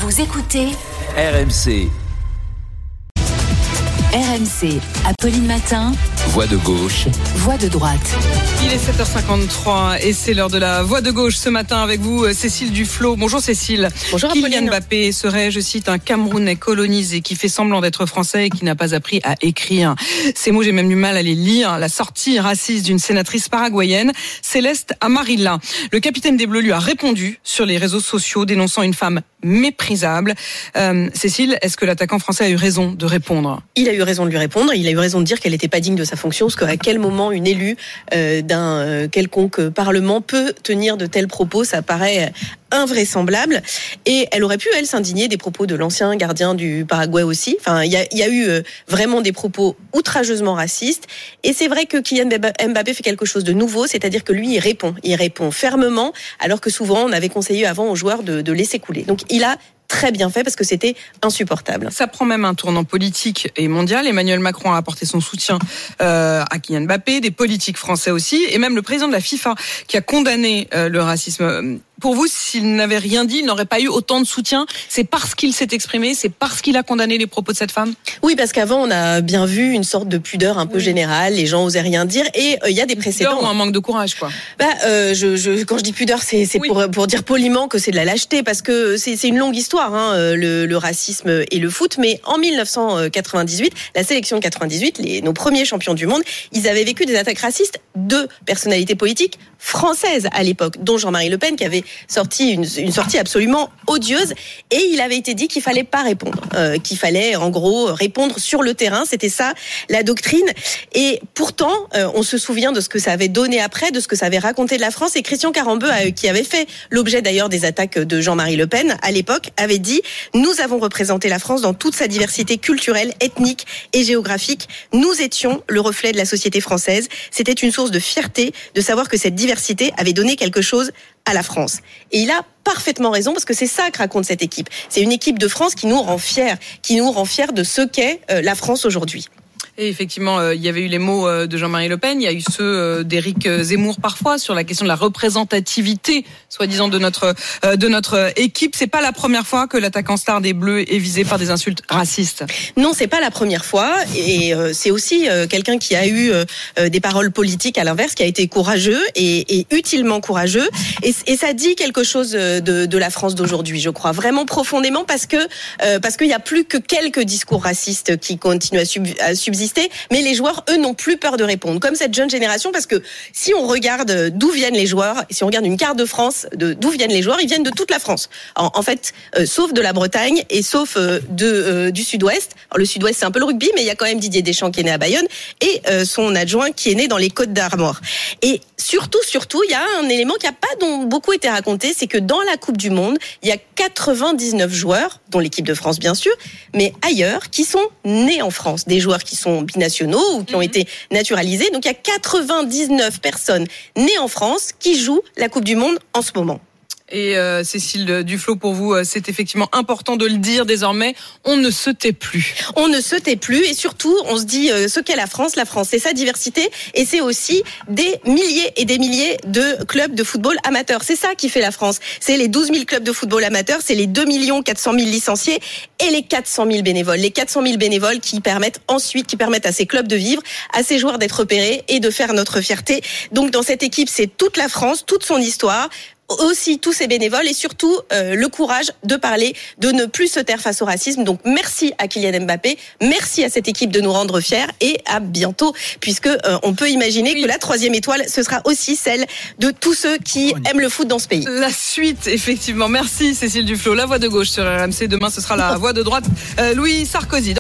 Vous écoutez RMC. RMC, Apolline Matin. Voix de gauche. Voix de droite. Il est 7h53 et c'est l'heure de la Voix de gauche ce matin avec vous, Cécile Duflot. Bonjour Cécile. Bonjour Kylian Apolline. Mbappé serait, je cite, un Camerounais colonisé qui fait semblant d'être français et qui n'a pas appris à écrire. Ces mots, j'ai même du mal à les lire. La sortie raciste d'une sénatrice paraguayenne, Céleste Amarilla. Le capitaine des Bleus lui a répondu sur les réseaux sociaux dénonçant une femme méprisable. Cécile, est-ce que l'attaquant français a eu raison de répondre ? Il a eu raison de lui répondre, il a eu raison de dire qu'elle n'était pas digne de sa fonction, parce qu'à quel moment une élue d'un quelconque parlement peut tenir de tels propos, ça paraît invraisemblable. Et elle aurait pu, elle, s'indigner des propos de l'ancien gardien du Paraguay aussi. Enfin, il y a eu vraiment des propos outrageusement racistes. Et c'est vrai que Kylian Mbappé fait quelque chose de nouveau, c'est-à-dire que lui, il répond fermement, alors que souvent, on avait conseillé avant aux joueurs de laisser couler. Donc, il a très bien fait parce que c'était insupportable. Ça prend même un tournant politique et mondial. Emmanuel Macron a apporté son soutien à Kylian Mbappé, des politiques français aussi, et même le président de la FIFA qui a condamné le racisme. Pour vous, s'il n'avait rien dit, il n'aurait pas eu autant de soutien. C'est parce qu'il s'est exprimé, c'est parce qu'il a condamné les propos de cette femme ? Oui, parce qu'avant, on a bien vu une sorte de pudeur un peu générale. Les gens osaient rien dire. Et il y a des précédents. Pudeur ou un manque de courage, quoi. Quand je dis pudeur, c'est oui, pour dire poliment que c'est de la lâcheté, parce que c'est une longue histoire, le racisme et le foot. Mais en 1998, la sélection de 98, nos premiers champions du monde, ils avaient vécu des attaques racistes de personnalités politiques françaises à l'époque, dont Jean-Marie Le Pen, qui avait sorti une sortie absolument odieuse, et il avait été dit qu'il fallait pas répondre, qu'il fallait en gros répondre sur le terrain, c'était ça la doctrine. Et pourtant, on se souvient de ce que ça avait donné après, de ce que ça avait raconté de la France, et Christian Cambeu, qui avait fait l'objet d'ailleurs des attaques de Jean-Marie Le Pen à l'époque, avait dit: nous avons représenté la France dans toute sa diversité culturelle, ethnique et géographique. Nous étions le reflet de la société française. C'était une source de fierté de savoir que cette diversité avait donné quelque chose à la France. Et il a parfaitement raison, parce que c'est ça que raconte cette équipe. C'est une équipe de France qui nous rend fiers de ce qu'est la France aujourd'hui. Et effectivement, il y avait eu les mots de Jean-Marie Le Pen, il y a eu ceux d'Éric Zemmour parfois sur la question de la représentativité, soi-disant de notre équipe. C'est pas la première fois que l'attaquant star des Bleus est visé par des insultes racistes. Non, c'est pas la première fois, et c'est aussi quelqu'un qui a eu des paroles politiques à l'inverse, qui a été courageux et utilement courageux, et ça dit quelque chose de la France d'aujourd'hui, je crois, vraiment profondément, parce qu'il y a plus que quelques discours racistes qui continuent à subsister. Mais les joueurs, eux, n'ont plus peur de répondre, comme cette jeune génération, parce que si on regarde d'où viennent les joueurs, si on regarde une carte de France, d'où viennent les joueurs, ils viennent de toute la France. En fait, sauf de la Bretagne et sauf du Sud-Ouest. Alors, le Sud-Ouest, c'est un peu le rugby, mais il y a quand même Didier Deschamps qui est né à Bayonne et son adjoint qui est né dans les Côtes d'Armor. Et surtout, il y a un élément qui n'a pas beaucoup été raconté, c'est que dans la Coupe du Monde, il y a 99 joueurs, dont l'équipe de France bien sûr, mais ailleurs, qui sont nés en France. Des joueurs qui sont binationaux ou qui ont été naturalisés. Donc il y a 99 personnes nées en France qui jouent la Coupe du Monde en ce moment. Et Cécile Duflot, pour vous, c'est effectivement important de le dire désormais, on ne se tait plus. On ne se tait plus, et surtout, on se dit ce qu'est la France, c'est sa diversité, et c'est aussi des milliers et des milliers de clubs de football amateurs. C'est ça qui fait la France. C'est les 12 000 clubs de football amateurs, c'est les 2 400 000 licenciés et les 400 000 bénévoles. Les 400 000 bénévoles qui permettent à ces clubs de vivre, à ces joueurs d'être repérés et de faire notre fierté. Donc dans cette équipe, c'est toute la France, toute son histoire, aussi tous ces bénévoles, et surtout le courage de parler, de ne plus se taire face au racisme. Donc merci à Kylian Mbappé, merci à cette équipe de nous rendre fiers, et à bientôt, puisque on peut imaginer que la 3e étoile, ce sera aussi celle de tous ceux qui aiment le foot dans ce pays. La suite, effectivement. Merci Cécile Duflot. La Voix de gauche sur RMC. Demain, ce sera la Voix de droite. Louis Sarkozy.